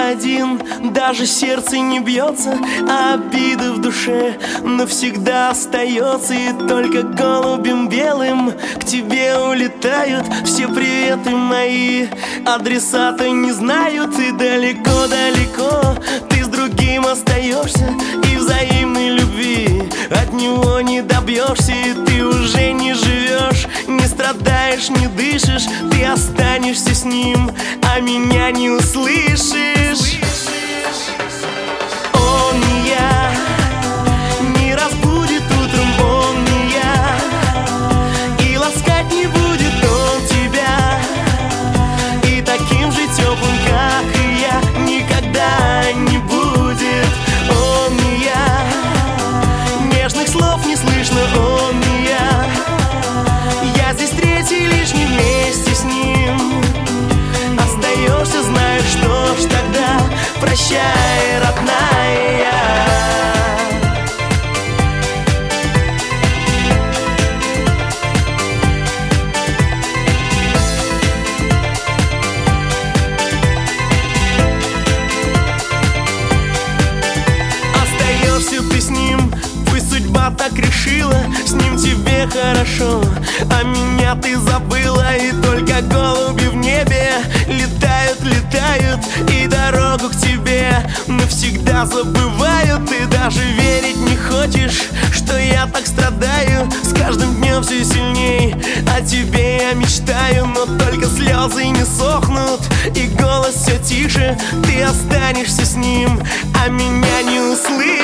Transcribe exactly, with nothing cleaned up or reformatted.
один, даже сердце не бьется, а обида в душе навсегда остается. И только голубем белым к тебе улетают все приветы мои. Адресата не знают, и далеко-далеко ты с другим остаешься, и взаимной любви от него не добьешься. И ты уже не живешь, не страдаешь, не дышишь, ты останешься с ним, а меня не услышишь. Он не я, не разбудит утром, он не я, и ласкать не будет он тебя, и таким же теплым, как и я, никогда не будет. Он не я, нежных слов не слышно, он не я, я здесь третий лишний вместе с ним. Остаешься, знаешь, что ж тогда, прощай, родная. Остаешься ты с ним, пусть судьба так решила, с ним тебе хорошо, а меня ты забыла. И только голуби в небе летают, летают, и дорогу к тебе навсегда забывают. Ты даже верить не хочешь, что я так страдаю, с каждым днем все сильней о тебе я мечтаю. Но только слезы не сохнут, и голос все тише, ты останешься с ним, а меня не услышишь.